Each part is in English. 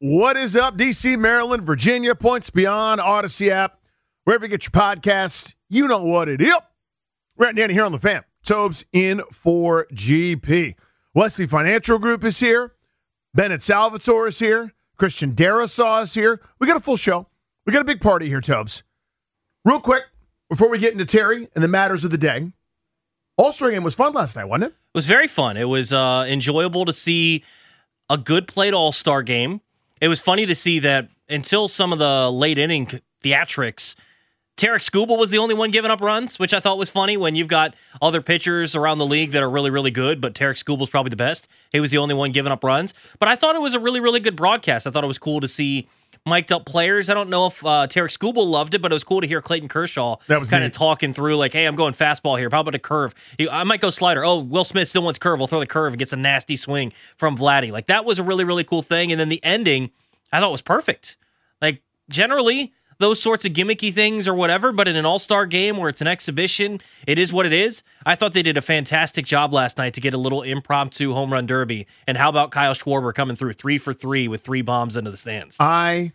What is up, D.C., Maryland, Virginia, Points Beyond, Odyssey app, wherever you get your podcast, you know what it is. Brett and Danny here on the Fan. Tobes in for GP. Wesley Financial Group is here. Bennett Salvatore is here. Christian Darasaw is here. We got a full show. We got a big party here, Tobes. Real quick, before we get into Terry and the matters of the day, All-Star Game was fun last night, wasn't it? It was very fun. It was enjoyable to see a good played All-Star Game. It was funny to see that until some of the late inning theatrics, Tarik Skubal was the only one giving up runs, which I thought was funny when you've got other pitchers around the league that are really, really good, but Tarik Skubal's probably the best. He was the only one giving up runs. But I thought it was a really, really good broadcast. I thought it was cool to see mic'd up players. I don't know if Tarik Skubal loved it, but it was cool to hear Clayton Kershaw kind of talking through like, hey, I'm going fastball here. How about a curve? I might go slider. Oh, Will Smith still wants curve. We'll throw the curve and gets a nasty swing from Vladdy. Like, that was a really, really cool thing. And then the ending, I thought was perfect. Like, generally, those sorts of gimmicky things or whatever, but in an all-star game where it's an exhibition, it is what it is. I thought they did a fantastic job last night to get a little impromptu home run derby. And how about Kyle Schwarber coming through 3 for 3 with 3 bombs into the stands? I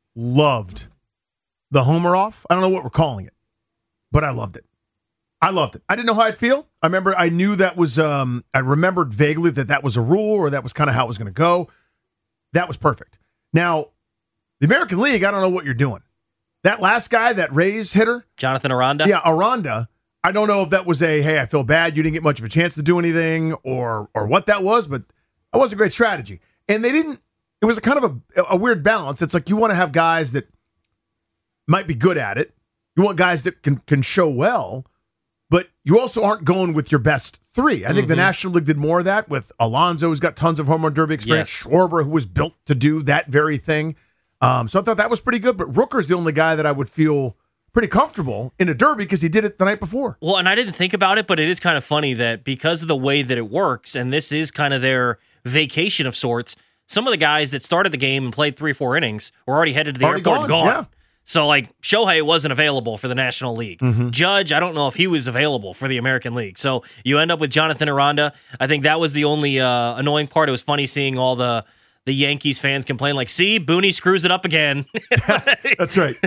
loved the homer off. I don't know what we're calling it, but I loved it. I didn't know how I'd feel. I knew that was, I remembered vaguely that was a rule or that was kind of how it was going to go. That was perfect. Now, the American League, I don't know what you're doing. That last guy, that Rays hitter. Jonathan Aranda? Yeah, Aranda. I don't know if that was hey, I feel bad, you didn't get much of a chance to do anything or what that was, but that was a great strategy. And they didn't, it was a kind of a weird balance. It's like you want to have guys that might be good at it. You want guys that can show well, but you also aren't going with your best 3. I think the National League did more of that with Alonso, who's got tons of home run derby experience, yes. Schwarber, who was built to do that very thing. So I thought that was pretty good, but Rooker's the only guy that I would feel pretty comfortable in a derby because he did it the night before. Well, and I didn't think about it, but it is kind of funny that because of the way that it works, and this is kind of their vacation of sorts, some of the guys that started the game and played 3 or 4 innings were already headed to the airport and gone. Yeah. So, like, Shohei wasn't available for the National League. Judge, I don't know if he was available for the American League. So you end up with Jonathan Aranda. I think that was the only annoying part. It was funny seeing all the Yankees fans complain, like, see, Booney screws it up again. That's right.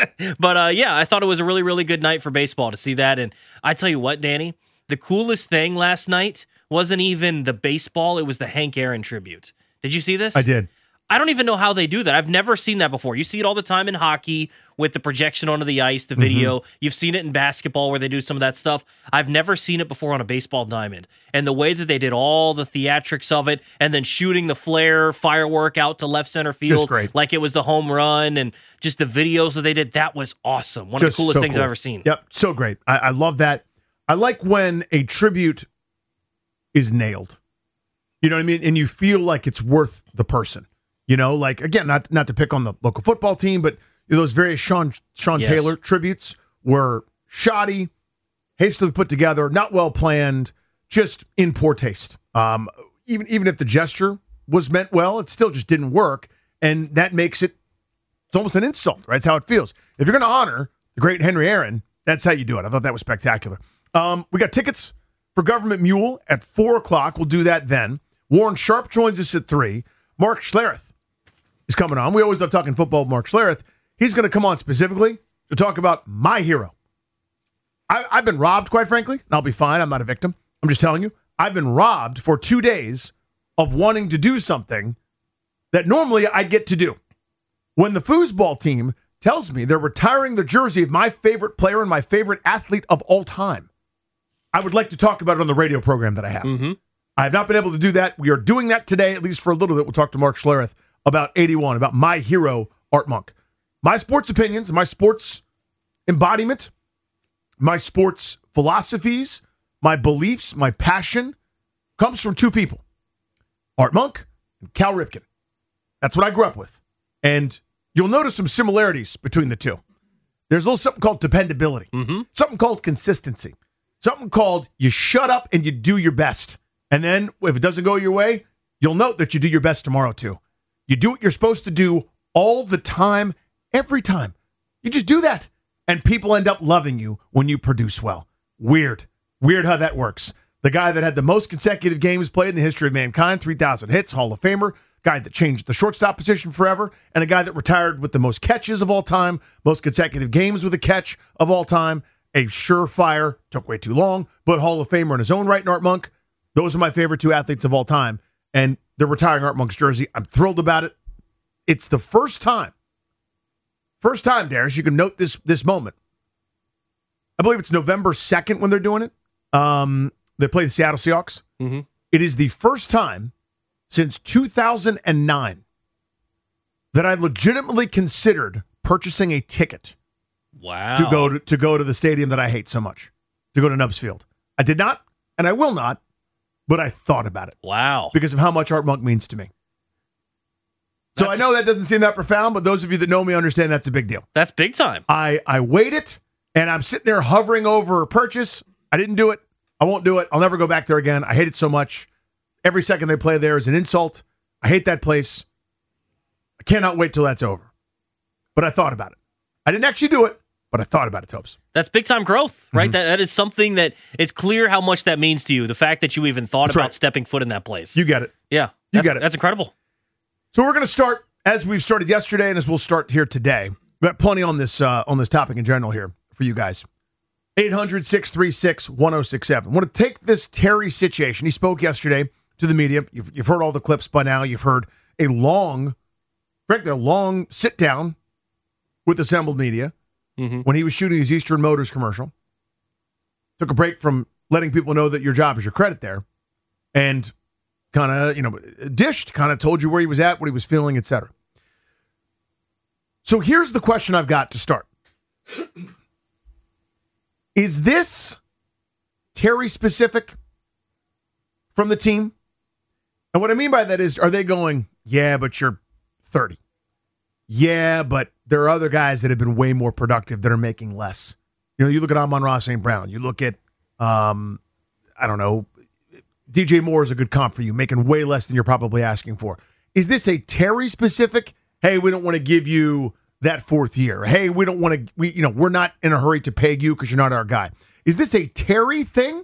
But, yeah, I thought it was a really, really good night for baseball to see that. And I tell you what, Danny, the coolest thing last night wasn't even the baseball. It was the Hank Aaron tribute. Did you see this? I did. I don't even know how they do that. I've never seen that before. You see it all the time in hockey with the projection onto the ice, the video. You've seen it in basketball where they do some of that stuff. I've never seen it before on a baseball diamond. And the way that they did all the theatrics of it and then shooting the flare firework out to left center field like it was the home run and just the videos that they did, that was awesome. One of the coolest things I've ever seen. Yep, so great. I love that. I like when a tribute is nailed. You know what I mean? And you feel like it's worth the person. You know, like, again, not to pick on the local football team, but those various Sean Taylor tributes were shoddy, hastily put together, not well planned, just in poor taste. Even if the gesture was meant well, it still just didn't work, and that makes it's almost an insult, right? That's how it feels. If you're going to honor the great Henry Aaron, that's how you do it. I thought that was spectacular. We got tickets for Government Mule at 4 o'clock. We'll do that then. Warren Sharp joins us at 3. Mark Schlereth is coming on. We always love talking football with Mark Schlereth. He's going to come on specifically to talk about my hero. I've been robbed, quite frankly, and I'll be fine. I'm not a victim. I'm just telling you. I've been robbed for 2 days of wanting to do something that normally I'd get to do. When the foosball team tells me they're retiring the jersey of my favorite player and my favorite athlete of all time, I would like to talk about it on the radio program that I have. I have not been able to do that. We are doing that today, at least for a little bit. We'll talk to Mark Schlereth about 81, about my hero, Art Monk. My sports opinions, my sports embodiment, my sports philosophies, my beliefs, my passion comes from 2 people, Art Monk and Cal Ripken. That's what I grew up with. And you'll notice some similarities between the two. There's a little something called dependability, something called consistency, something called you shut up and you do your best. And then if it doesn't go your way, you'll note that you do your best tomorrow too. You do what you're supposed to do all the time, every time. You just do that. And people end up loving you when you produce well. Weird how that works. The guy that had the most consecutive games played in the history of mankind, 3,000 hits, Hall of Famer, guy that changed the shortstop position forever, and a guy that retired with the most catches of all time, most consecutive games with a catch of all time, a surefire, took way too long, but Hall of Famer in his own right in Art Monk. Those are my favorite two athletes of all time, and they're retiring Art Monk's jersey. I'm thrilled about it. It's the first time, Darius, you can note this moment. I believe it's November 2nd when they're doing it. They play the Seattle Seahawks. Mm-hmm. It is the first time since 2009 that I legitimately considered purchasing a ticket Wow. to go to the stadium that I hate so much, to go to Nubs Field. I did not, and I will not, but I thought about it. Wow. Because of how much Art Monk means to me. So I know that doesn't seem that profound, but those of you that know me understand that's a big deal. That's big time. I weighed it, and I'm sitting there hovering over purchase. I didn't do it. I won't do it. I'll never go back there again. I hate it so much. Every second they play there is an insult. I hate that place. I cannot wait till that's over. But I thought about it. I didn't actually do it, but I thought about it, Topes. That's big time growth, right? Mm-hmm. That is something that it's clear how much that means to you. The fact that you even thought That's about right. stepping foot in that place. You get it. Yeah. You get it. That's incredible. So we're going to start as we've started yesterday and as we'll start here today. We've got plenty on this topic in general here for you guys. 800-636-1067. Want to take this Terry situation. He spoke yesterday to the media. You've heard all the clips by now. You've heard a long sit down with assembled media when he was shooting his Eastern Motors commercial. Took a break from letting people know that your job is your credit there, and kind of dished, kind of told you where he was at, what he was feeling, etc. So here's the question I've got to start. Is this Terry specific from the team? And what I mean by that is, are they going, yeah, but you're 30. Yeah, but there are other guys that have been way more productive that are making less. You look at Amon-Ra St. Brown. You look at, I don't know, DJ Moore is a good comp for you, making way less than you're probably asking for. Is this a Terry specific? Hey, we don't want to give you that fourth year. Hey, we don't want to, we're not in a hurry to pay you because you're not our guy. Is this a Terry thing?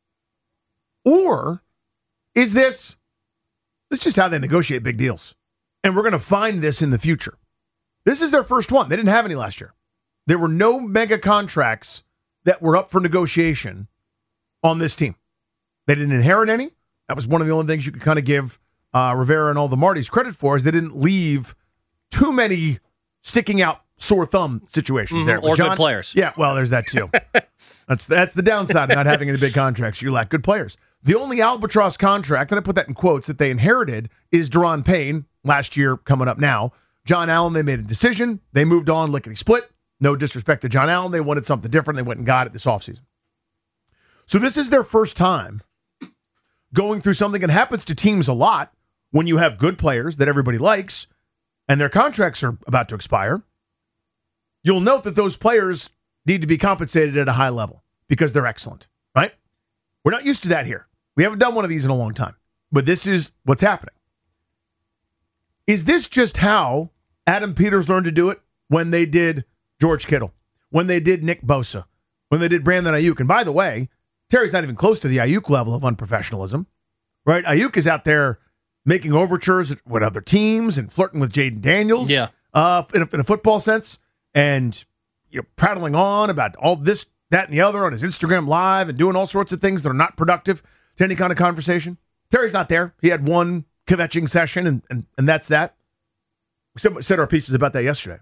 Or is this just how they negotiate big deals? And we're going to find this in the future. This is their first one. They didn't have any last year. There were no mega contracts that were up for negotiation on this team. They didn't inherit any. That was one of the only things you could kind of give Rivera and all the Martys credit for, is they didn't leave too many sticking out sore thumb situations there. Or good players. Yeah, well, there's that too. That's the downside of not having any big contracts. You lack good players. The only albatross contract, and I put that in quotes, that they inherited is Daron Payne last year coming up now. John Allen, they made a decision. They moved on lickety-split. No disrespect to John Allen. They wanted something different. They went and got it this offseason. So this is their first time going through something that happens to teams a lot when you have good players that everybody likes and their contracts are about to expire. You'll note that those players need to be compensated at a high level because they're excellent, right? We're not used to that here. We haven't done one of these in a long time, but this is what's happening. Is this just how Adam Peters learned to do it when they did George Kittle, when they did Nick Bosa, when they did Brandon Ayuk? And by the way, Terry's not even close to the Ayuk level of unprofessionalism, right? Ayuk is out there making overtures with other teams and flirting with Jaden Daniels, in a football sense, and prattling on about all this, that, and the other on his Instagram Live and doing all sorts of things that are not productive to any kind of conversation. Terry's not there. He had one kvetching session, and that's that. We said our pieces about that yesterday.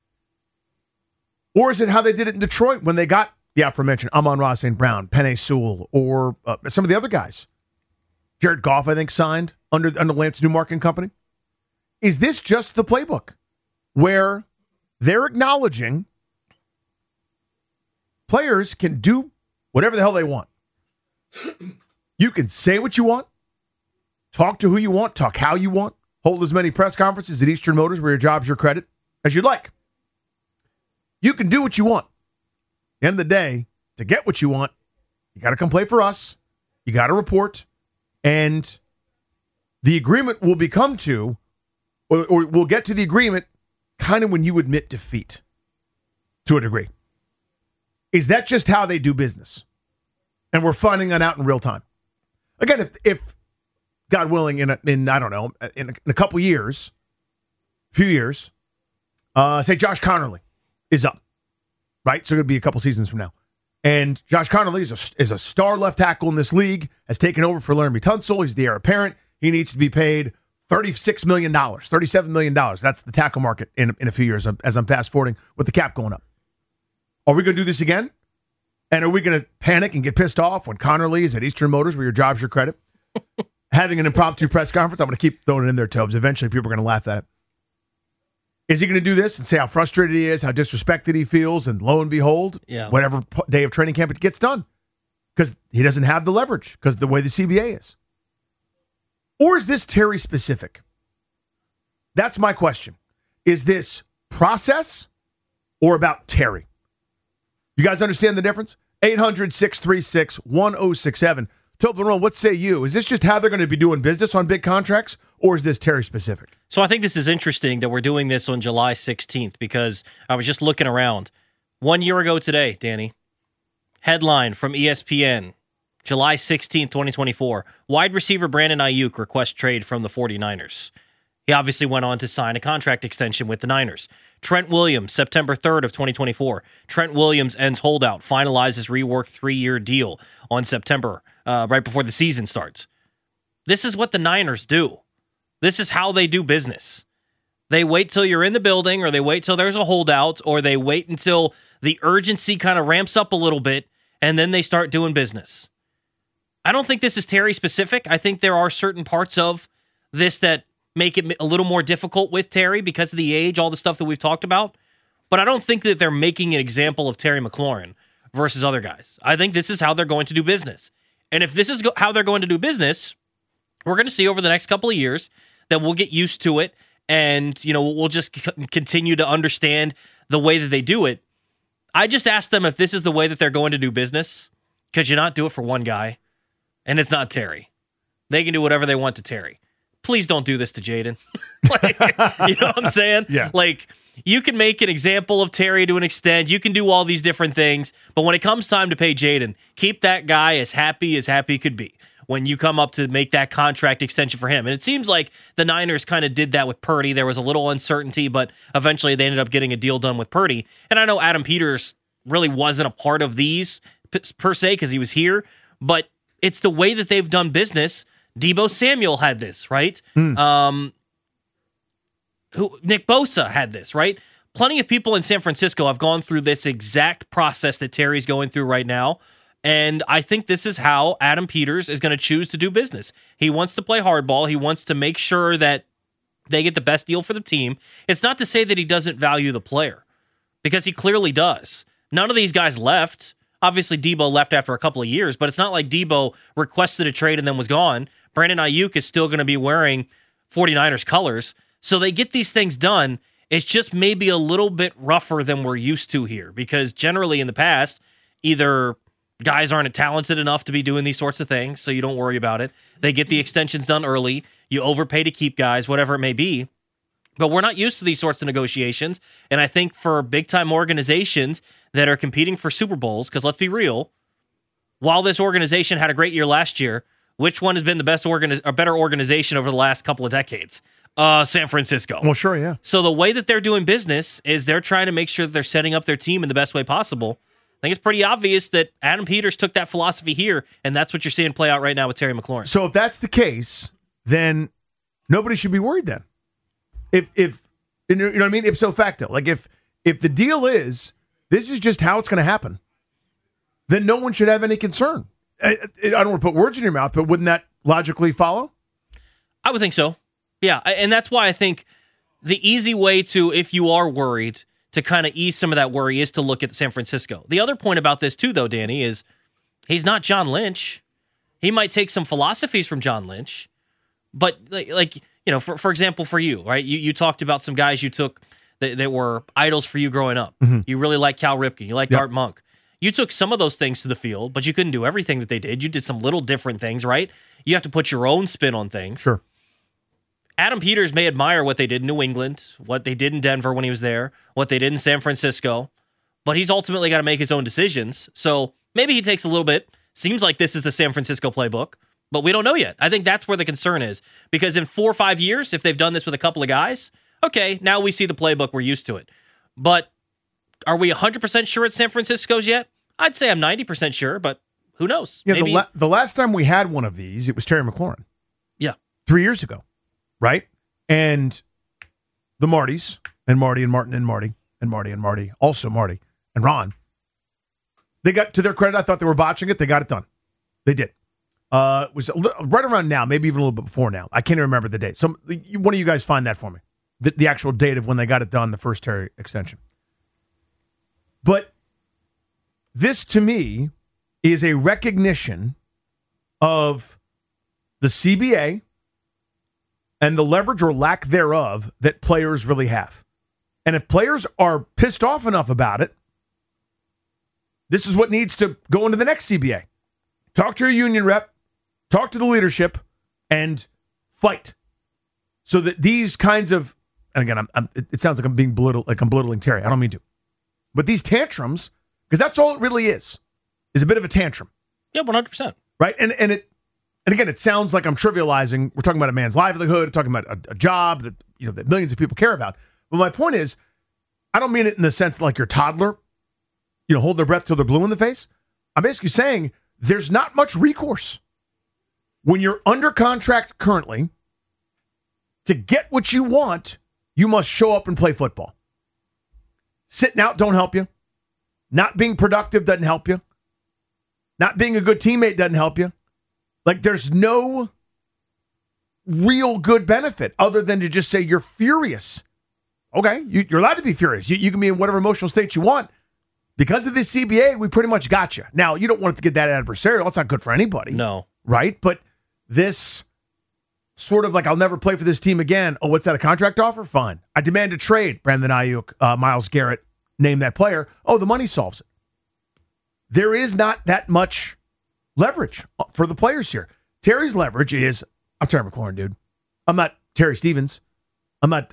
Or is it how they did it in Detroit when they got the aforementioned Amon-Ra St. Brown, Penei Sewell, or some of the other guys? Jared Goff, I think, signed under Lance Newmark and company. Is this just the playbook where they're acknowledging players can do whatever the hell they want? You can say what you want, talk to who you want, talk how you want, hold as many press conferences at Eastern Motors where your job's your credit as you'd like. You can do what you want. At the end of the day, to get what you want, you got to come play for us. You got to report. And the agreement will become to, or we'll get to the agreement kind of when you admit defeat to a degree. Is that just how they do business? And we're finding that out in real time. Again, if God willing, in I don't know, in a couple years, few years, say Josh Connerly is up, right? So it would be a couple seasons from now. And Josh Connerly is a star left tackle in this league, has taken over for Laramie Tunsil. He's the heir apparent. He needs to be paid $36 million, $37 million. That's the tackle market in a few years as I'm fast forwarding with the cap going up. Are we going to do this again? And are we going to panic and get pissed off when Connerly is at Eastern Motors, where your job's your credit, having an impromptu press conference? I'm going to keep throwing it in there, Tobes. Eventually, people are going to laugh at it. Is he going to do this and say how frustrated he is, how disrespected he feels, and lo and behold, whatever day of training camp it gets done? Because he doesn't have the leverage, because the way the CBA is. Or is this Terry specific? That's my question. Is this process or about Terry? You guys understand the difference? 800-636-1067. Toblerone, what say you? Is this just how they're going to be doing business on big contracts, or is this Terry specific? So I think this is interesting that we're doing this on July 16th because I was just looking around. 1 year ago today, Danny, headline from ESPN, July 16th, 2024, wide receiver Brandon Ayuk requests trade from the 49ers. He obviously went on to sign a contract extension with the Niners. Trent Williams, September 3rd of 2024. Trent Williams ends holdout, finalizes reworked 3-year deal on September, right before the season starts. This is what the Niners do. This is how they do business. They wait till you're in the building, or they wait till there's a holdout, or they wait until the urgency kind of ramps up a little bit, and then they start doing business. I don't think this is Terry specific. I think there are certain parts of this that make it a little more difficult with Terry because of the age, all the stuff that we've talked about. But I don't think that they're making an example of Terry McLaurin versus other guys. I think this is how they're going to do business. And if this is how they're going to do business, we're going to see over the next couple of years that we'll get used to it, and we'll just continue to understand the way that they do it. I just asked them if this is the way that they're going to do business. Could you not do it for one guy? And it's not Terry. They can do whatever they want to Terry. Please don't do this to Jaden. You know what I'm saying? Yeah. You can make an example of Terry to an extent. You can do all these different things. But when it comes time to pay Jaden, keep that guy as happy could be when you come up to make that contract extension for him. And it seems like the Niners kind of did that with Purdy. There was a little uncertainty, but eventually they ended up getting a deal done with Purdy. And I know Adam Peters really wasn't a part of these per se because he was here, but it's the way that they've done business. Deebo Samuel had this, right? Nick Bosa had this, right? Plenty of people in San Francisco have gone through this exact process that Terry's going through right now. And I think this is how Adam Peters is going to choose to do business. He wants to play hardball. He wants to make sure that they get the best deal for the team. It's not to say that he doesn't value the player, because he clearly does. None of these guys left. Obviously, Deebo left after a couple of years, but it's not like Deebo requested a trade and then was gone. Brandon Ayuk is still going to be wearing 49ers colors. So they get these things done. It's just maybe a little bit rougher than we're used to here, because generally in the past, either guys aren't talented enough to be doing these sorts of things, so you don't worry about it. They get the extensions done early. You overpay to keep guys, whatever it may be. But we're not used to these sorts of negotiations. And I think for big-time organizations that are competing for Super Bowls, because let's be real, while this organization had a great year last year, which one has been the best better organization over the last couple of decades? San Francisco. Well, sure, yeah. So the way that they're doing business is they're trying to make sure that they're setting up their team in the best way possible. I think it's pretty obvious that Adam Peters took that philosophy here, and that's what you're seeing play out right now with Terry McLaurin. So if that's the case, then nobody should be worried then. If you know what I mean? Ipso facto. Like if the deal is this is just how it's going to happen, then no one should have any concern. I don't want to put words in your mouth, but wouldn't that logically follow? I would think so. Yeah, and that's why I think the easy way to, if you are worried, to kind of ease some of that worry is to look at San Francisco. The other point about this too, though, Danny, is he's not John Lynch. He might take some philosophies from John Lynch, but for example, for you, right? You talked about some guys you took that were idols for you growing up. Mm-hmm. You really like Cal Ripken. You like Art Monk. You took some of those things to the field, but you couldn't do everything that they did. You did some little different things, right? You have to put your own spin on things. Sure. Adam Peters may admire what they did in New England, what they did in Denver when he was there, what they did in San Francisco, but he's ultimately got to make his own decisions. So maybe he takes a little bit. Seems like this is the San Francisco playbook. But we don't know yet. I think that's where the concern is. Because in 4 or 5 years, if they've done this with a couple of guys, okay, now we see the playbook. We're used to it. But are we 100% sure it's San Francisco's yet? I'd say I'm 90% sure, but who knows? Yeah, Maybe. the last time we had one of these, it was Terry McLaurin. Yeah. 3 years ago, right? And the Martys, and Marty and Martin and Marty, and Marty and Marty, also Marty and Ron, they got, to their credit, I thought they were botching it. They got it done. They did. It was right around now, maybe even a little bit before now. I can't even remember the date. One of you guys find that for me. The actual date of when they got it done, the first Terry extension. But this, to me, is a recognition of the CBA and the leverage or lack thereof that players really have. And if players are pissed off enough about it, this is what needs to go into the next CBA. Talk to your union rep, talk to the leadership, and fight. So that these kinds of, and again, it sounds like I'm being belittling Terry. I don't mean to. But these tantrums, because that's all it really is a bit of a tantrum. Yeah, 100%. Right? And again, it sounds like I'm trivializing. We're talking about a man's livelihood, talking about a job that, that millions of people care about. But my point is, I don't mean it in the sense like your toddler, hold their breath till they're blue in the face. I'm basically saying there's not much recourse when you're under contract currently. To get what you want, you must show up and play football. Sitting out don't help you. Not being productive doesn't help you. Not being a good teammate doesn't help you. Like, there's no real good benefit other than to just say you're furious. Okay, you're allowed to be furious. You can be in whatever emotional state you want. Because of this CBA, we pretty much got you. Now, you don't want it to get that adversarial. It's not good for anybody. No. Right? But this sort of like, I'll never play for this team again. Oh, what's that, a contract offer? Fine. I demand a trade. Brandon Ayuk, Myles Garrett, name that player. Oh, the money solves it. There is not that much leverage for the players here. Terry's leverage is, I'm Terry McLaurin, dude. I'm not Terry Stevens. I'm not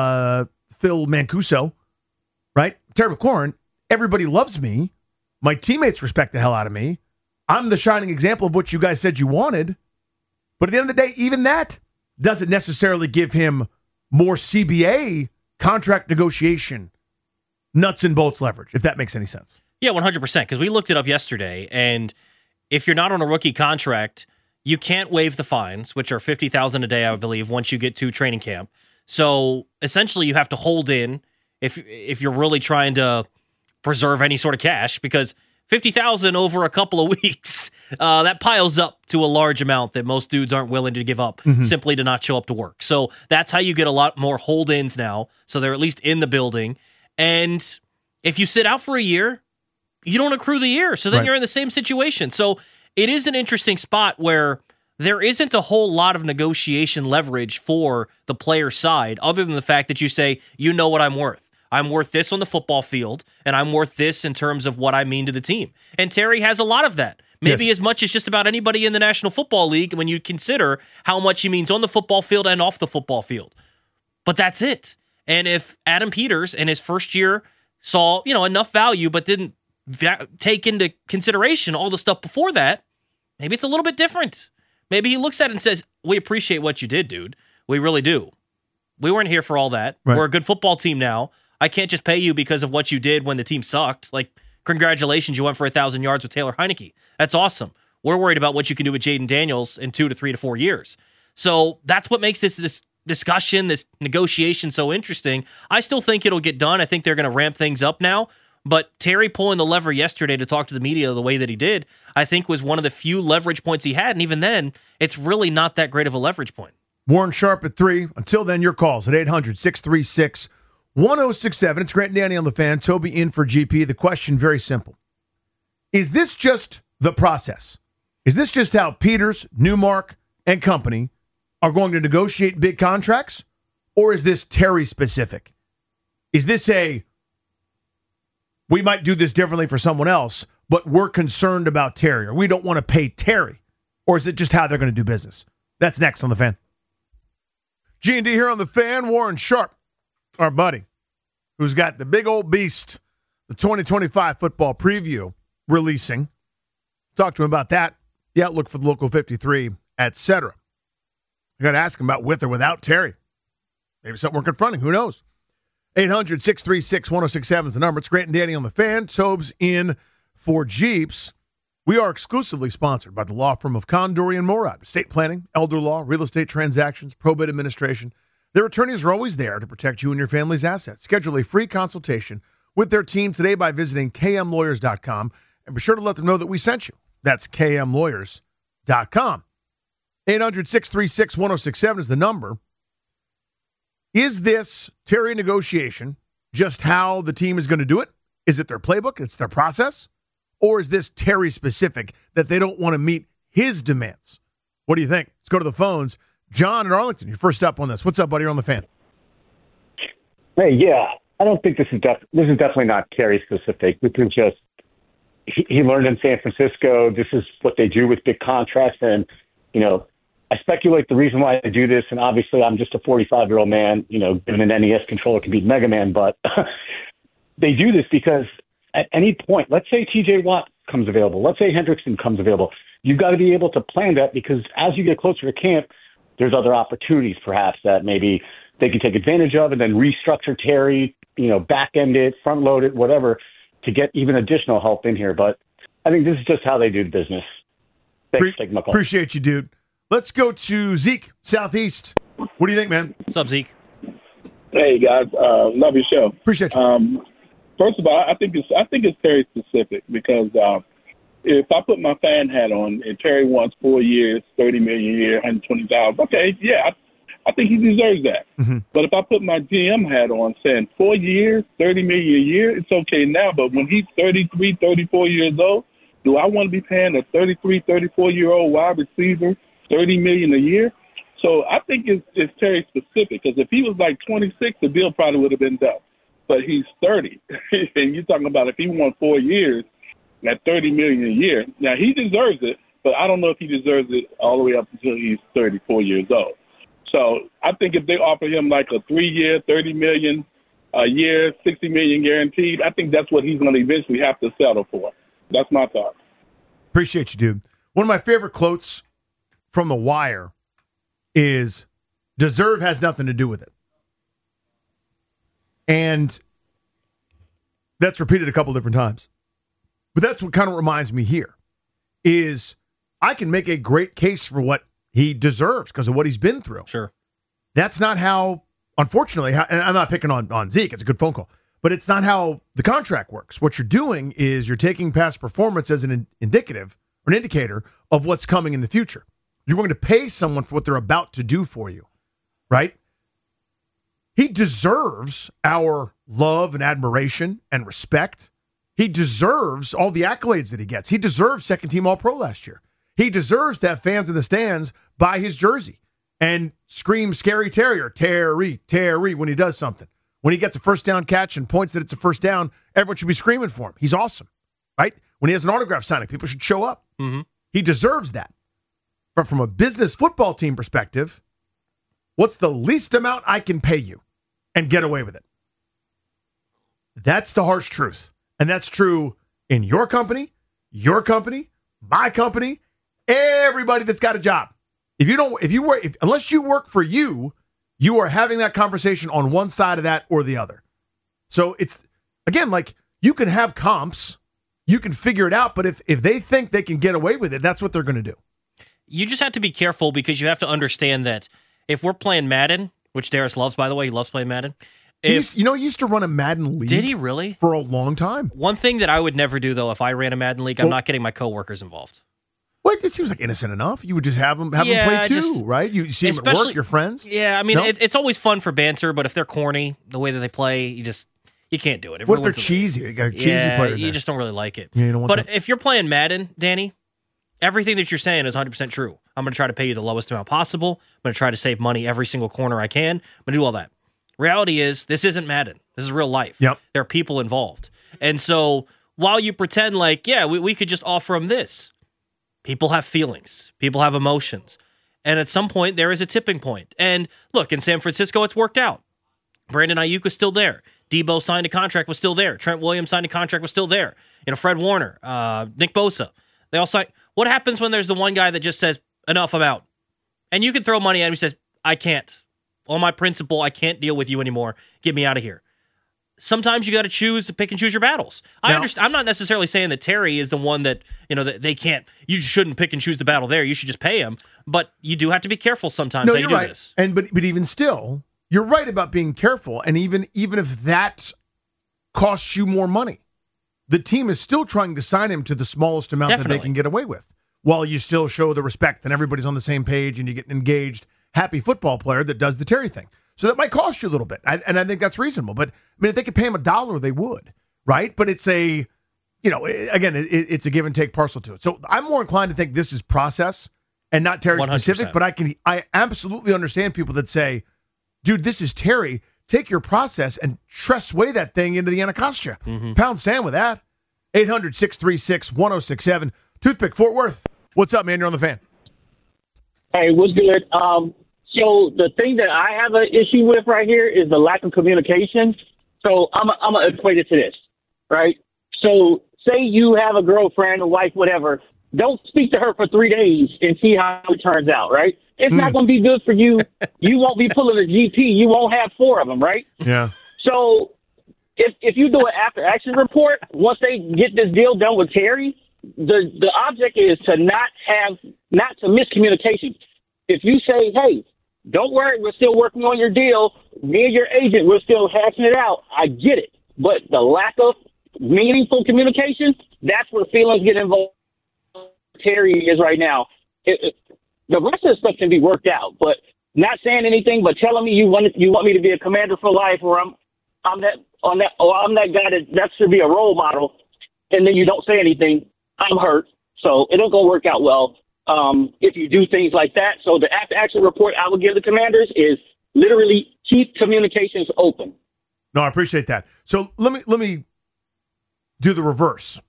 Phil Mancuso, right? Terry McLaurin, everybody loves me. My teammates respect the hell out of me. I'm the shining example of what you guys said you wanted. But at the end of the day, even that doesn't necessarily give him more CBA contract negotiation nuts and bolts leverage, if that makes any sense. Yeah, 100%, because we looked it up yesterday, and if you're not on a rookie contract, you can't waive the fines, which are $50,000 a day, I believe, once you get to training camp. So essentially, you have to hold in if you're really trying to preserve any sort of cash, because $50,000 over a couple of weeks, that piles up to a large amount that most dudes aren't willing to give up simply to not show up to work. So that's how you get a lot more hold-ins now. So they're at least in the building. And if you sit out for a year, you don't accrue the year. So then you're in the same situation. So it is an interesting spot where there isn't a whole lot of negotiation leverage for the player side, other than the fact that you say, you know what I'm worth. I'm worth this on the football field, and I'm worth this in terms of what I mean to the team. And Terry has a lot of that. Maybe as much as just about anybody in the National Football League when you consider how much he means on the football field and off the football field. But that's it. And if Adam Peters in his first year saw, enough value but didn't take into consideration all the stuff before that, maybe it's a little bit different. Maybe he looks at it and says, we appreciate what you did, dude. We really do. We weren't here for all that. Right. We're a good football team now. I can't just pay you because of what you did when the team sucked. Like, congratulations, you went for 1,000 yards with Taylor Heineke. That's awesome. We're worried about what you can do with Jaden Daniels in 2 to 3 to 4 years. So that's what makes this discussion, this negotiation so interesting. I still think it'll get done. I think they're going to ramp things up now. But Terry pulling the lever yesterday to talk to the media the way that he did, I think was one of the few leverage points he had. And even then, it's really not that great of a leverage point. Warren Sharp at 3. Until then, your calls at 800-636-1067. It's Grant and Danny on the Fan. Toby in for GP. The question, very simple. Is this just the process? Is this just how Peters, Newmark, and company are going to negotiate big contracts? Or is this Terry specific? Is this we might do this differently for someone else, but we're concerned about Terry, or we don't want to pay Terry? Or is it just how they're going to do business? That's next on The Fan. G&D here on The Fan. Warren Sharp, our buddy, who's got the big old beast, the 2025 football preview releasing. Talked to him about that the outlook for the local 53, etc. I got to ask him about with or without Terry. Maybe something we're confronting. Who knows? 800-636-1067 is the number. It's Grant and Danny on the Fan. Tobes in for Jeeps. We are exclusively sponsored by the law firm of Condori and Morad. Estate planning, elder law, real estate transactions, probate administration. Their attorneys are always there to protect you and your family's assets. Schedule a free consultation with their team today by visiting kmlawyers.com, and be sure to let them know that we sent you. That's kmlawyers.com. 800-636-1067 is the number. Is this Terry negotiation just how the team is going to do it? Is it their playbook? It's their process? Or is this Terry specific that they don't want to meet his demands? What do you think? Let's go to the phones. John in Arlington, you're first up on this. What's up, buddy? You're on the Fan. Hey, yeah. I don't think this is definitely not Terry specific. This is just he learned in San Francisco. This is what they do with big contracts. And, you know, I speculate the reason why they do this, and obviously I'm just a 45-year-old man, you know, given an NES controller can beat Mega Man, but they do this because at any point, let's say TJ Watt comes available, let's say Hendrickson comes available, you've got to be able to plan that, because as you get closer to camp, there's other opportunities perhaps that maybe they can take advantage of and then restructure Terry, you know, back-end it, front-load it, whatever, to get even additional help in here. But I think this is just how they do business. Thanks, take my call. Appreciate you, dude. Let's go to Zeke, Southeast. What do you think, man? What's up, Zeke? Hey guys, love your show. Appreciate you. First of all, I think it's Terry specific, because if I put my fan hat on and Terry wants 4 years, $30 million a year, $120,000, okay, yeah, I think he deserves that. Mm-hmm. But if I put my GM hat on, saying 4 years, $30 million a year, it's okay now. But when he's 33, 34 years old, do I want to be paying a 33, 34-year-old wide receiver $30 million a year? So I think it's Terry specific, because if he was like 26, the deal probably would have been done. But he's 30, and you're talking about if he won 4 years at $30 million a year. Now he deserves it, but I don't know if he deserves it all the way up until he's 34 years old. So I think if they offer him like a 3-year, $30 million a year, $60 million guaranteed, I think that's what he's going to eventually have to settle for. That's my thought. Appreciate you, dude. One of my favorite quotes from The Wire is, deserve has nothing to do with it. And that's repeated a couple different times. But that's what kind of reminds me here, is I can make a great case for what he deserves because of what he's been through. Sure. That's not how, unfortunately, and I'm not picking on Zeke, it's a good phone call, but it's not how the contract works. What you're doing is you're taking past performance as an indicative or an indicator of what's coming in the future. You're going to pay someone for what they're about to do for you, right? He deserves our love and admiration and respect. He deserves all the accolades that he gets. He deserves second-team All-Pro last year. He deserves to have fans in the stands buy his jersey and scream Scary Terrier, Terry, Terry, when he does something. When he gets a first down catch and points that it's a first down, everyone should be screaming for him. He's awesome, right? When he has an autograph signing, people should show up. Mm-hmm. He deserves that. But from a business football team perspective, what's the least amount I can pay you and get away with it? That's the harsh truth. And that's true in your company, my company, everybody that's got a job. Unless you work for you, you are having that conversation on one side of that or the other. So it's, again, like, you can have comps, you can figure it out, but if they think they can get away with it, that's what they're going to do. You just have to be careful, because you have to understand that if we're playing Madden, which Darius loves, by the way, he loves playing Madden. He used to run a Madden league. Did he really? For a long time. One thing that I would never do, though, if I ran a Madden league, I'm not getting my coworkers involved. Well, it seems like innocent enough. You would just have them play too, right? You see them at work, your friends. Yeah, I mean, it's always fun for banter, but if they're corny, the way that they play, you can't do it. What if they're cheesy? You got a cheesy player you just don't really like it. Yeah, you don't want but if you're playing Madden, Danny, everything that you're saying is 100% true. I'm going to try to pay you the lowest amount possible. I'm going to try to save money every single corner I can. I'm going to do all that. Reality is, this isn't Madden. This is real life. Yep. There are people involved. And so while you pretend like, yeah, we could just offer them this, people have feelings. People have emotions. And at some point, there is a tipping point. And look, in San Francisco, it's worked out. Brandon Ayuk was still there. Debo signed a contract, was still there. Trent Williams signed a contract, was still there. Fred Warner, Nick Bosa. They all signed. What happens when there's the one guy that just says, enough, I'm out? And you can throw money at him. He says, I can't. On my principle, I can't deal with you anymore. Get me out of here. Sometimes you got to pick and choose your battles. I understand. I'm not necessarily saying that Terry is the one that, that they can't, you shouldn't pick and choose the battle there. You should just pay him. But you do have to be careful sometimes how you do this. But even still, you're right about being careful. And even if that costs you more money, the team is still trying to sign him to the smallest amount that they can get away with, while you still show the respect and everybody's on the same page and you get an engaged, happy football player that does the Terry thing. So that might cost you a little bit. And I think that's reasonable. But, if they could pay him $1, they would, right? But it's again, it's a give and take parcel to it. So I'm more inclined to think this is process and not Terry 100%. Specific. But I absolutely understand people that say, dude, this is Terry. Take your process and sway that thing into the Anacostia. Mm-hmm. Pound sand with that. 800-636-1067. Toothpick, Fort Worth. What's up, man? You're on the Fan. Hey, what's good? So the thing that I have an issue with right here is the lack of communication. So I'm going to equate it to this, right? So say you have a girlfriend, a wife, whatever. Don't speak to her for 3 days and see how it turns out, right? It's not going to be good for you. You won't be pulling a GP. You won't have 4 of them, right? Yeah. So if you do an after-action report, once they get this deal done with Terry, the object is to not to miscommunication. If you say, hey, don't worry, we're still working on your deal. Me and your agent, we're still hashing it out. I get it. But the lack of meaningful communication, that's where feelings get involved. Terry is right now. The rest of the stuff can be worked out, but not saying anything, but telling me you want me to be a commander for life, or I'm that guy that should be a role model, and then you don't say anything, I'm hurt. So it don't go work out well. If you do things like that. So the after-action report I would give the commanders is literally keep communications open. No, I appreciate that. So let me do the reverse.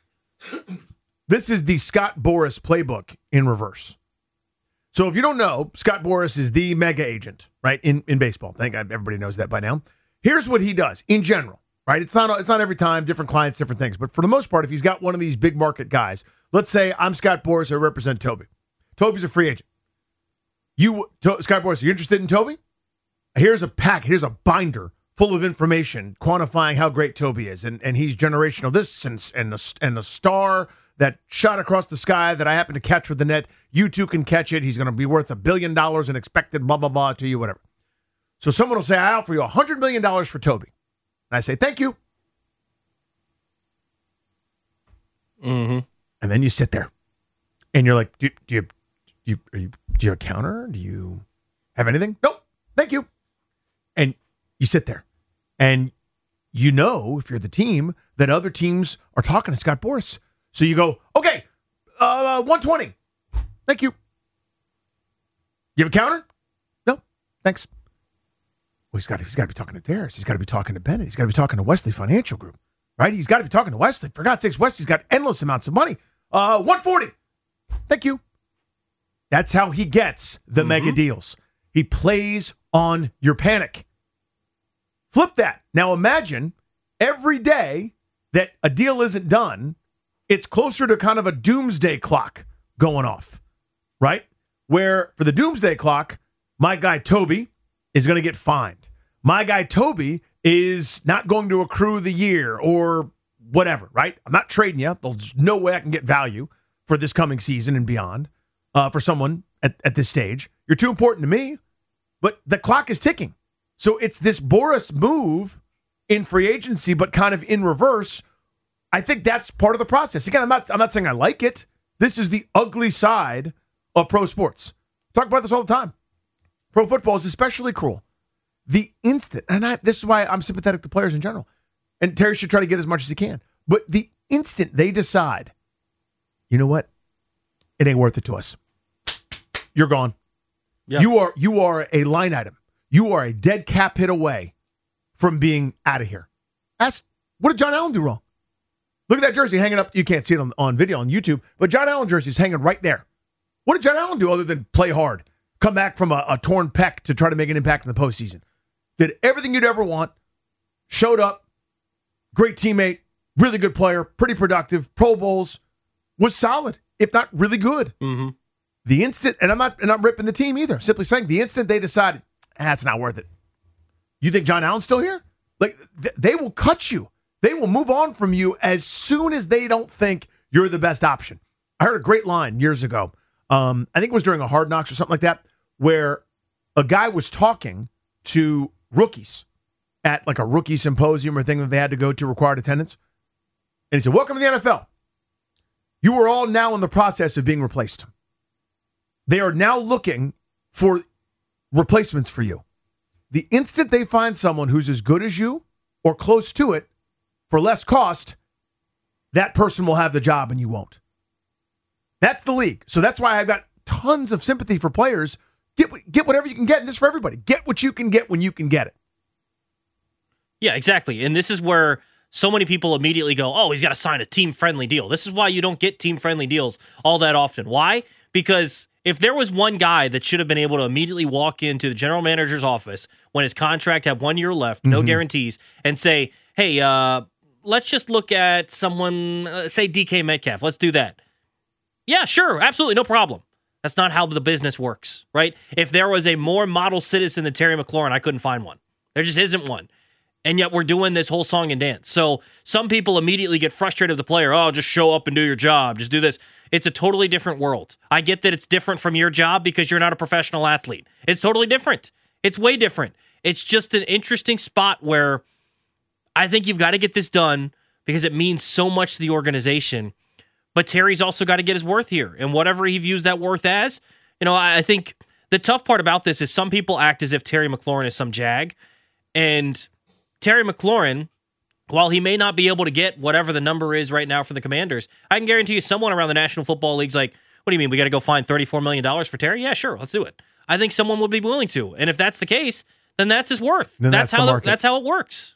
This is the Scott Boras playbook in reverse. So if you don't know, Scott Boras is the mega agent, right, in baseball. I think everybody knows that by now. Here's what he does in general, right? It's not every time, different clients, different things. But for the most part, if he's got one of these big market guys, let's say I'm Scott Boras, I represent Toby. Toby's a free agent. Scott Boras, are you interested in Toby? Here's a binder full of information quantifying how great Toby is. And he's generational this and a star that shot across the sky that I happen to catch with the net. You too can catch it. He's going to be worth $1 billion in expected blah, blah, blah to you, whatever. So someone will say, I offer you $100 million for Toby. And I say, thank you. Mm-hmm. And then you sit there and you're like, do you have a counter? Do you have anything? Nope. Thank you. And you sit there and if you're the team, that other teams are talking to Scott Boras. So you go, okay, 120. Thank you. You have a counter? No, thanks. Well, he's got to be talking to Darius. He's got to be talking to Bennett. He's got to be talking to Wesley Financial Group, right? He's got to be talking to Wesley. For God's sakes, Wesley's got endless amounts of money. 140. Thank you. That's how he gets the mega deals. He plays on your panic. Flip that. Now imagine every day that a deal isn't done, it's closer to kind of a doomsday clock going off, right? Where for the doomsday clock, my guy Toby is going to get fined. My guy Toby is not going to accrue the year or whatever, right? I'm not trading you. There's no way I can get value for this coming season and beyond for someone at this stage. You're too important to me, but the clock is ticking. So it's this Boras move in free agency, but kind of in reverse. I think that's part of the process. Again, I'm not saying I like it. This is the ugly side of pro sports. Talk about this all the time. Pro football is especially cruel. The instant, this is why I'm sympathetic to players in general. And Terry should try to get as much as he can. But the instant they decide, you know what? It ain't worth it to us. You're gone. Yeah. You are a line item. You are a dead cap hit away from being out of here. What did John Allen do wrong? Look at that jersey hanging up. You can't see it on video on YouTube, but John Allen jersey is hanging right there. What did John Allen do other than play hard? Come back from a torn pec to try to make an impact in the postseason. Did everything you'd ever want. Showed up. Great teammate. Really good player. Pretty productive. Pro Bowls. Was solid. if not really good. Mm-hmm. The instant, and I'm not ripping the team either. Simply saying, the instant they decide, it's not worth it. You think John Allen's still here? Like, they will cut you. They will move on from you as soon as they don't think you're the best option. I heard a great line years ago. I think it was during a Hard Knocks or something like that, where a guy was talking to rookies at like a rookie symposium or thing that they had to go to, required attendance. And he said, welcome to the NFL. You are all now in the process of being replaced. They are now looking for replacements for you. The instant they find someone who's as good as you or close to it for less cost, that person will have the job and you won't. That's the league. So that's why I've got tons of sympathy for players. Get whatever you can get, and this is for everybody. Get what you can get when you can get it. Yeah, exactly. And this is where so many people immediately go, oh, he's got to sign a team-friendly deal. This is why you don't get team-friendly deals all that often. Why? Because if there was one guy that should have been able to immediately walk into the general manager's office when his contract had 1 year left, no guarantees, and say, hey, let's just look at someone, say DK Metcalf. Let's do that. Yeah, sure. Absolutely. No problem. That's not how the business works, right? If there was a more model citizen than Terry McLaurin, I couldn't find one. There just isn't one. And yet we're doing this whole song and dance. So some people immediately get frustrated with the player. Oh, just show up and do your job. Just do this. It's a totally different world. I get that it's different from your job because you're not a professional athlete. It's totally different. It's way different. It's just an interesting spot where I think you've got to get this done because it means so much to the organization. But Terry's also got to get his worth here. And whatever he views that worth as, I think the tough part about this is some people act as if Terry McLaurin is some jag. And Terry McLaurin, while he may not be able to get whatever the number is right now for the Commanders, I can guarantee you someone around the National Football League's like, what do you mean, we got to go find $34 million for Terry? Yeah, sure, let's do it. I think someone would be willing to. And if that's the case, then that's his worth. That's how it works.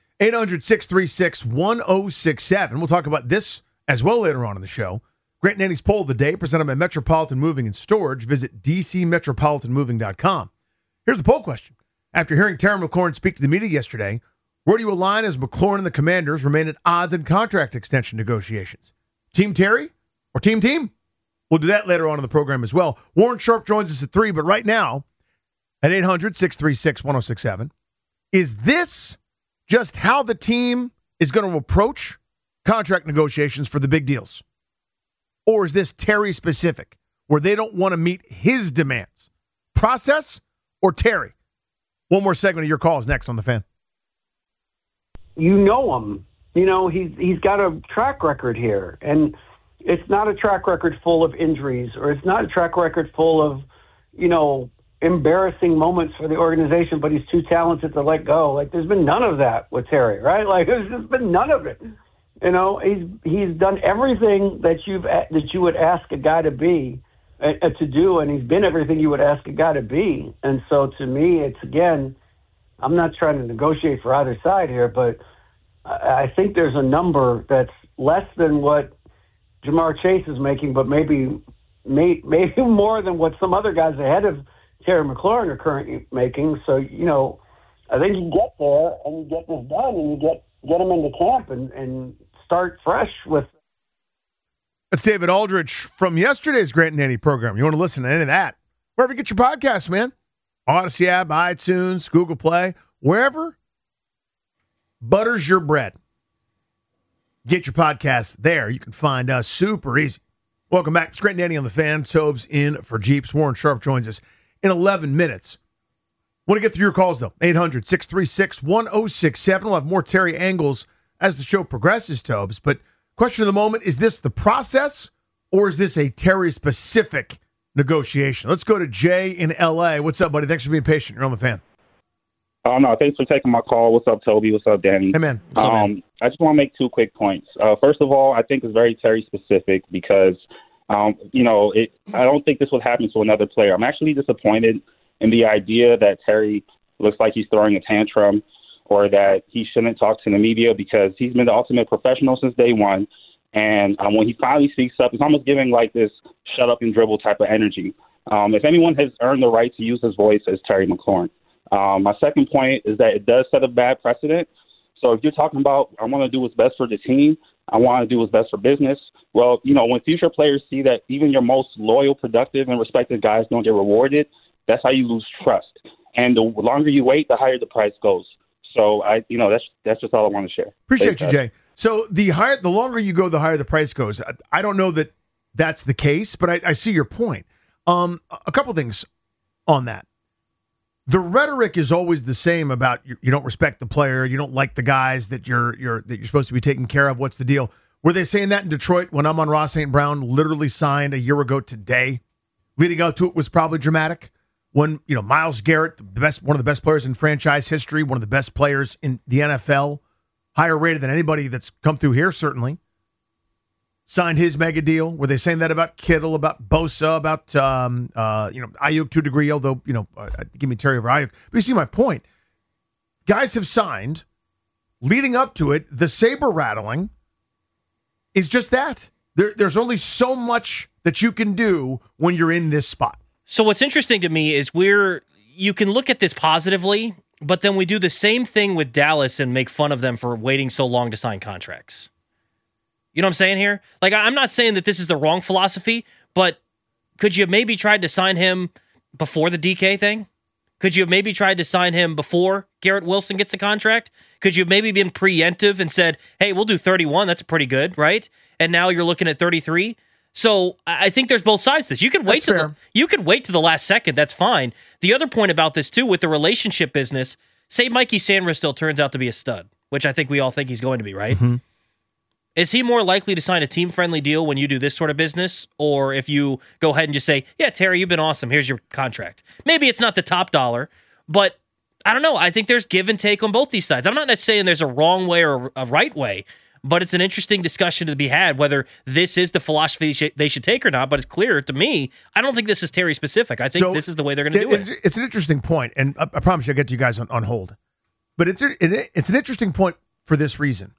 800-636-1067. We'll talk about this as well later on in the show. Grant and Danny's poll of the day, presented by Metropolitan Moving and Storage. Visit dcmetropolitanmoving.com. Here's the poll question. After hearing Terry McLaurin speak to the media yesterday, where do you align as McLaurin and the Commanders remain at odds in contract extension negotiations? Team Terry or Team? We'll do that later on in the program as well. Warren Sharp joins us at 3, but right now, at 800-636-1067, is this just how the team is going to approach contract negotiations for the big deals? Or is this Terry specific, where they don't want to meet his demands? Process or Terry? One more segment of your calls next on The Fan. You know him. He's got a track record here. And it's not a track record full of injuries, or it's not a track record full of, embarrassing moments for the organization, but he's too talented to let go. Like, there's been none of that with Terry, right? Like, there's just been none of it. He's done everything that you would ask a guy to be, to do, and he's been everything you would ask a guy to be. And so to me, it's, again, I'm not trying to negotiate for either side here, but I think there's a number that's less than what Jamar Chase is making, but maybe more than what some other guys ahead of Terry McLaurin are currently making. So, I think you get there and you get this done and you get them into camp and start fresh with. That's David Aldrich from yesterday's Grant and Danny program. You want to listen to any of that? Wherever you get your podcasts, man. Odyssey app, iTunes, Google Play, wherever butters your bread. Get your podcasts there. You can find us super easy. Welcome back. It's Grant and Danny on The Fan. Tobes in for Jeeps. Warren Sharp joins us in 11 minutes. Want to get through your calls, though. 800-636-1067. We'll have more Terry angles as the show progresses, Tobes. But question of the moment, is this the process or is this a Terry-specific negotiation? Let's go to Jay in L.A. What's up, buddy? Thanks for being patient. You're on The Fan. Oh, no, thanks for taking my call. What's up, Toby? What's up, Danny? Hey, man. What's up, man? I just want to make two quick points. First of all, I think it's very Terry-specific because, I don't think this would happen to another player. I'm actually disappointed in the idea that Terry looks like he's throwing a tantrum or that he shouldn't talk to the media because he's been the ultimate professional since day one. And when he finally speaks up, it's almost giving like this shut up and dribble type of energy. If anyone has earned the right to use his voice, it's Terry McLaurin. My second point is that it does set a bad precedent. So if you're talking about, I want to do what's best for the team, I want to do what's best for business. Well, when future players see that even your most loyal, productive, and respected guys don't get rewarded, that's how you lose trust. And the longer you wait, the higher the price goes. So that's just all I want to share. Appreciate you, Jay. So the longer you go, the higher the price goes. I don't know that that's the case, but I see your point. A couple things on that. The rhetoric is always the same about you don't respect the player, you don't like the guys that you're supposed to be taking care of. What's the deal? Were they saying that in Detroit when Amon-Ra St. Brown literally signed a year ago today? Leading up to it was probably dramatic. When Myles Garrett, one of the best players in franchise history, one of the best players in the NFL, higher rated than anybody that's come through here, certainly, signed his mega deal. Were they saying that about Kittle, about Bosa, about Ayuk to a degree? Although give me Terry over Ayuk. But you see my point. Guys have signed. Leading up to it, the saber rattling is just that. There's only so much that you can do when you're in this spot. So what's interesting to me is you can look at this positively, but then we do the same thing with Dallas and make fun of them for waiting so long to sign contracts. You know what I'm saying here? Like, I'm not saying that this is the wrong philosophy, but could you have maybe tried to sign him before the DK thing? Could you have maybe tried to sign him before Garrett Wilson gets the contract? Could you have maybe been preemptive and said, hey, we'll do 31. That's pretty good, right? And now you're looking at 33. So I think there's both sides to this. You could wait to the last second. That's fine. The other point about this too, with the relationship business, say Mikey Sanders still turns out to be a stud, which I think we all think he's going to be, right? Mm-hmm. Is he more likely to sign a team-friendly deal when you do this sort of business, or if you go ahead and just say, yeah, Terry, you've been awesome. Here's your contract. Maybe it's not the top dollar, but I don't know. I think there's give and take on both these sides. I'm not necessarily saying there's a wrong way or a right way, but it's an interesting discussion to be had whether this is the philosophy they should take or not. But it's clear to me, I don't think this is Terry specific. I think this is the way they're going to do it. It's an interesting point, and I promise you I'll get to you guys on hold. But it's an interesting point for this reason.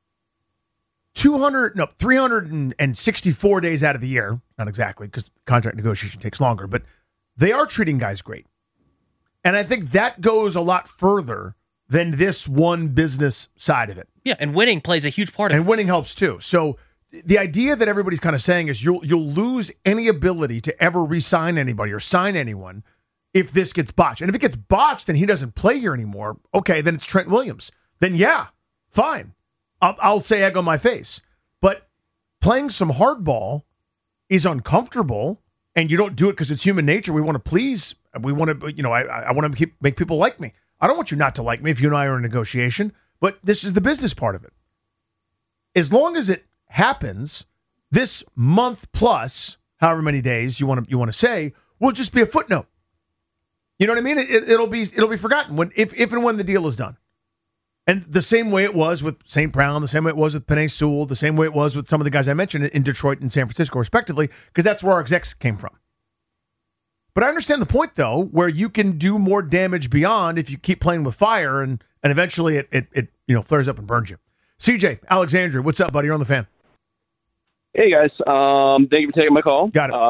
364 days out of the year, not exactly because contract negotiation takes longer, but they are treating guys great. And I think that goes a lot further than this one business side of it. Yeah, and winning plays a huge part of it. And winning helps too. So the idea that everybody's kind of saying is you'll lose any ability to ever re-sign anybody or sign anyone if this gets botched. And if it gets botched and he doesn't play here anymore, okay, then it's Trent Williams. Then yeah, fine. I'll say egg on my face. But playing some hardball is uncomfortable, and you don't do it because it's human nature. We want to please. We want to, I want to make people like me. I don't want you not to like me if you and I are in a negotiation, but this is the business part of it. As long as it happens, this month plus, however many days you want to say, will just be a footnote. You know what I mean? It'll be forgotten if and when the deal is done. And the same way it was with St. Brown, the same way it was with Penei Sewell, the same way it was with some of the guys I mentioned in Detroit and San Francisco, respectively, because that's where our execs came from. But I understand the point, though, where you can do more damage beyond if you keep playing with fire, and eventually it flares up and burns you. CJ, Alexandria, what's up, buddy? You're on the Fan. Hey, guys. Thank you for taking my call. Got it.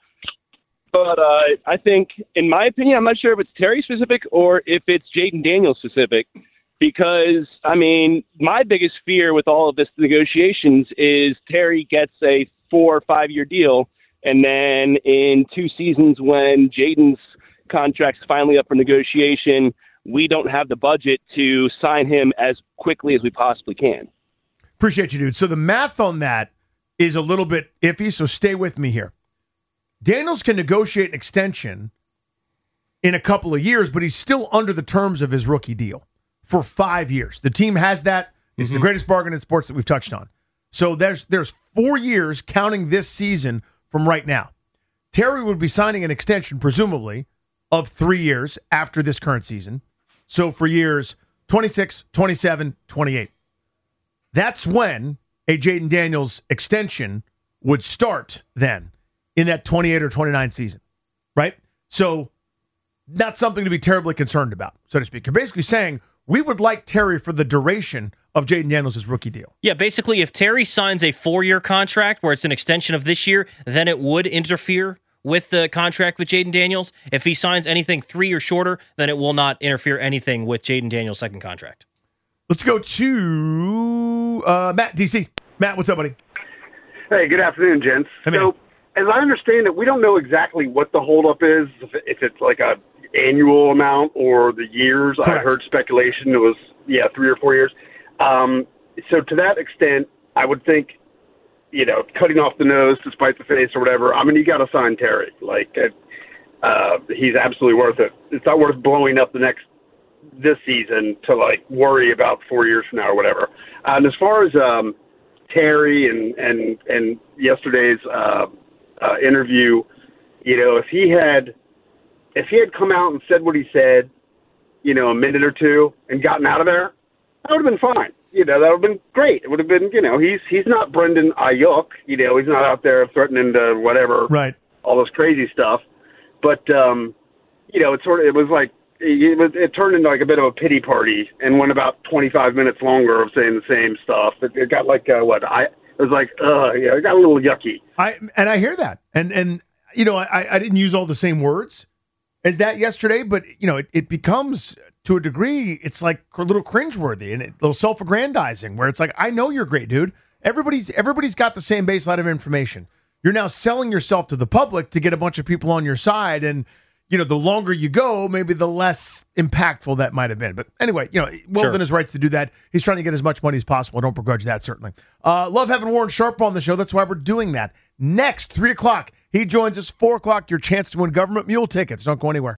But I think, in my opinion, I'm not sure if it's Terry specific or if it's Jayden Daniels specific. Because, my biggest fear with all of this negotiations is Terry gets a 4 or 5 year deal, and then in 2 seasons when Jayden's contract's finally up for negotiation, we don't have the budget to sign him as quickly as we possibly can. Appreciate you, dude. So the math on that is a little bit iffy, so stay with me here. Daniels can negotiate an extension in a couple of years, but he's still under the terms of his rookie deal. For 5 years. The team has that. It's the greatest bargain in sports that we've touched on. So there's 4 years counting this season from right now. Terry would be signing an extension, presumably, of 3 years after this current season. So for years 26, 27, 28. That's when a Jayden Daniels extension would start then in that 28 or 29 season, right? So not something to be terribly concerned about, so to speak. You're basically saying, we would like Terry for the duration of Jayden Daniels' rookie deal. Yeah, basically, if Terry signs a 4-year contract where it's an extension of this year, then it would interfere with the contract with Jayden Daniels. If he signs anything 3 or shorter, then it will not interfere anything with Jayden Daniels' second contract. Let's go to Matt, DC. Matt, what's up, buddy? Hey, good afternoon, gents. Hey, man. So, as I understand it, we don't know exactly what the holdup is, if it's like a annual amount or the years. Correct. I heard speculation it was, 3 or 4 years. So to that extent, I would think, cutting off the nose to spite the face or whatever, I mean, you got to sign Terry. He's absolutely worth it. It's not worth blowing up this season to worry about 4 years from now or whatever. And as far as Terry and yesterday's interview, if he had come out and said what he said, a minute or two and gotten out of there, that would have been fine. That would have been great. It would have been, he's not Brendan Ayuk. He's not out there threatening to whatever, Right. all this crazy stuff. But it turned into like a bit of a pity party and went about 25 minutes longer of saying the same stuff. It got it got a little yucky. I hear that. And I didn't use all the same words as that yesterday, but it becomes, to a degree, it's like a little cringeworthy and a little self-aggrandizing where it's like, I know you're great, dude. Everybody's got the same baseline of information. You're now selling yourself to the public to get a bunch of people on your side, and the longer you go, maybe the less impactful that might have been. But anyway, well within his rights to do that. He's trying to get as much money as possible. I don't begrudge that, certainly. Love having Warren Sharp on the show. That's why we're doing that. Next, 3 o'clock, he joins us. 4 o'clock, your chance to win government mule tickets. Don't go anywhere.